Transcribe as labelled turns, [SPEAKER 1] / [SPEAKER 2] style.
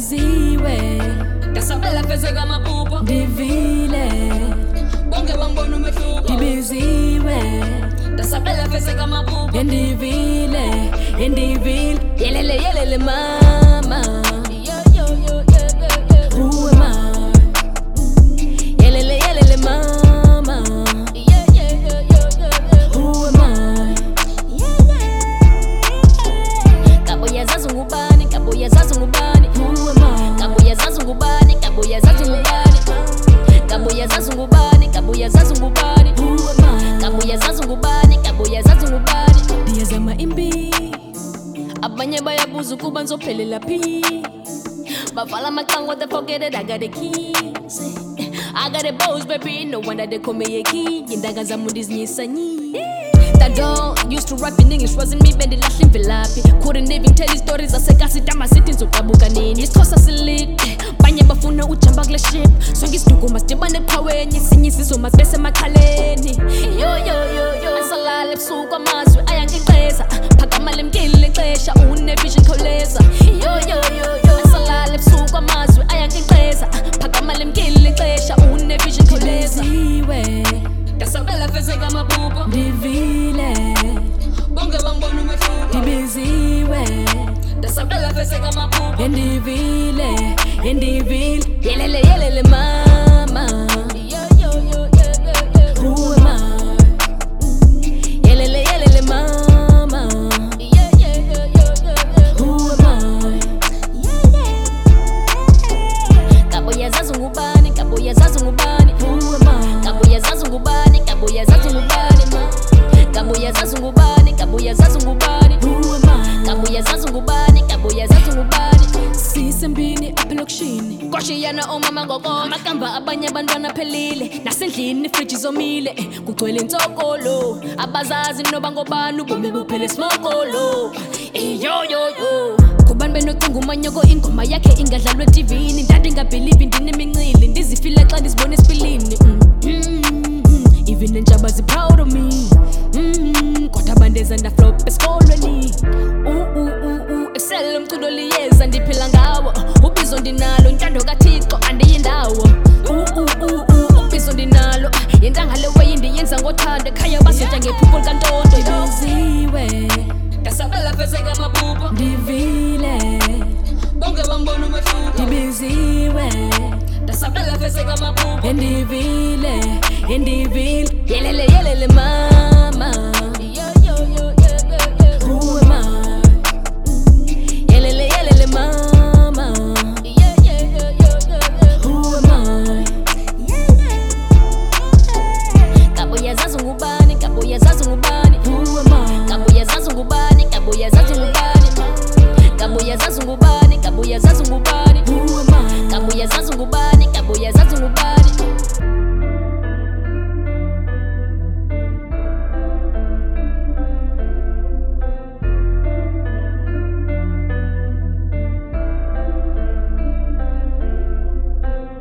[SPEAKER 1] Ndibiziwe
[SPEAKER 2] Dasabela feze kama pupo
[SPEAKER 1] Ndivile
[SPEAKER 2] Bonge bambonu mefuko
[SPEAKER 1] Ndibiziwe
[SPEAKER 2] Dasabela feze kama pupo
[SPEAKER 1] Ndivile Yelele mama Who am I? Yelele mama Who am I? Kabuya zazu ngubani Who am I? Kabuya zazu ngubani Kabuya zazu ngubani Who am I? Kabuya zazu ngubani Diyazama imbi Abanye bayabuza ukuba nzophelela phi Bavala makango they forget it I got the keys I got the bows baby no wonder they call me a king Indaga zamu ndizinyisa nyi That dog used to rap in English wasn't me bendi lahle imvelaphi Couldn't even tell his stories asekasitama sithi nzoqabuka nini Isikhosa silit banye bafuna ujamba kule ship Sonke isiduko masdibane eqhawenye sinye isizwe masibese emakhaleni Yo asalala ebusuku amazwi ayangixeza phakama lemkile ixesha unevision khawuleza Yo asalala ebusuku amazwi ayangixeza phakama lemkile ixesha unevision khawuleza
[SPEAKER 2] Dasabela feze kama pupo
[SPEAKER 1] Ndivile
[SPEAKER 2] Bonge bambonu mefuko
[SPEAKER 1] Ndibiziwe
[SPEAKER 2] Dasabela feze kama pupo
[SPEAKER 1] Ndivile Yelele mama Who am I? Yelele mama Who am I? Kabuya zazu ngubani Who am I? Kabuya zazu ngubani Who am I? Sisembini apelokshini Koshiyana omama ngokoma Makamba abanye abantwana phelile Nasendlini ifriji zomile Kugcwele insokolo Abazazi noba ngobani ubomi buphele smokolo Yo Kubani benocinga umanyoko ingoma yakhe ingadlalwa eTVini Ndade ngabhelieve ndinemincili Ndizifile xa ndizibona esipilini Even entshaba proud of me Kodwa bandeza ndaflop esikolweni Excel umculo liyeza ndiphila ngawo Ubizo ndinalo intando kaThixo andiyindawo Ubizo ndinalo yentangale wayindiyenza ngothando ekhaya basetya ngephupho likantondo Ndibiziwe
[SPEAKER 2] Dasabela feze kama pupo
[SPEAKER 1] Ndivile
[SPEAKER 2] Bonge bambonu mefuko
[SPEAKER 1] Ndibiziwe
[SPEAKER 2] Dasabela feze kama pupo
[SPEAKER 1] Ndivile Yelele mama